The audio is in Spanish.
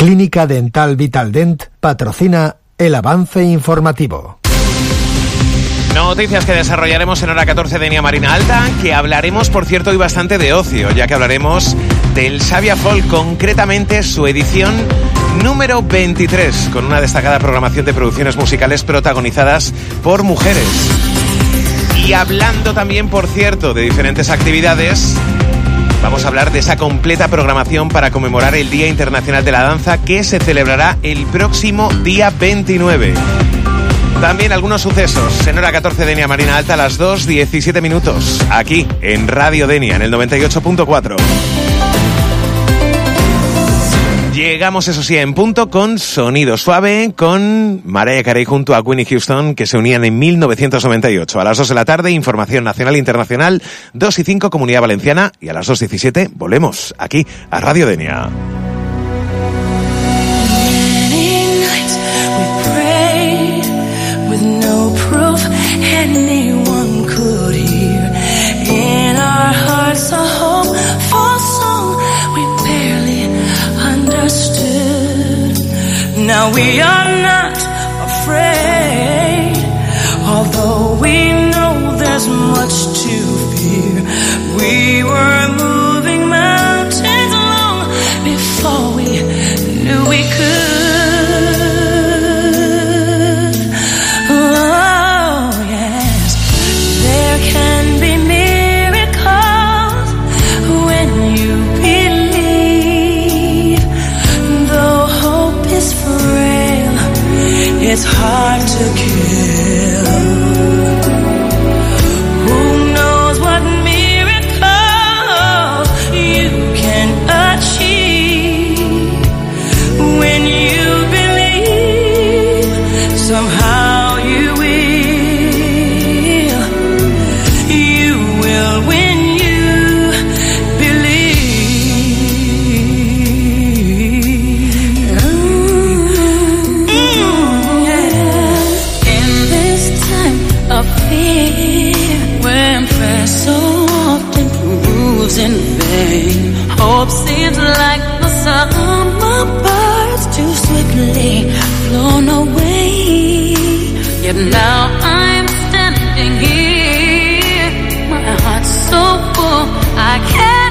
Clínica Dental Vitaldent patrocina el avance informativo. Noticias que desarrollaremos en hora 14 de Denia Marina Alta, que hablaremos, por cierto, hoy bastante de ocio, ya que hablaremos del Xavia Folk, concretamente su edición número 23, con una destacada programación de producciones musicales protagonizadas por mujeres. Y hablando también, por cierto, de diferentes actividades, vamos a hablar de esa completa programación para conmemorar el Día Internacional de la Danza, que se celebrará el próximo día 29. También algunos sucesos en hora 14 de Denia Marina Alta a las 2:17 minutos, aquí en Radio Denia, en el 98.4. Llegamos, eso sí, en punto con Sonido Suave, con Mariah Carey junto a Whitney Houston, que se unían en 1998. A las 2 de la tarde, información nacional e internacional, 2:05 Comunidad Valenciana, y a las 2:17 volvemos aquí a Radio Denia. Now we are not afraid, although we know there's much to fear. We were moving mountains long before we knew we could. Oh yes, there can be miracles when you believe, though hope is frail, it's hard to kill. Who knows what miracle you can achieve when you believe, somehow you will when you believe. In this time of fear, when prayer so often proves in vain, hope seems like the summer birds too swiftly flown away. Yet now I'm standing here, my heart's so full I can't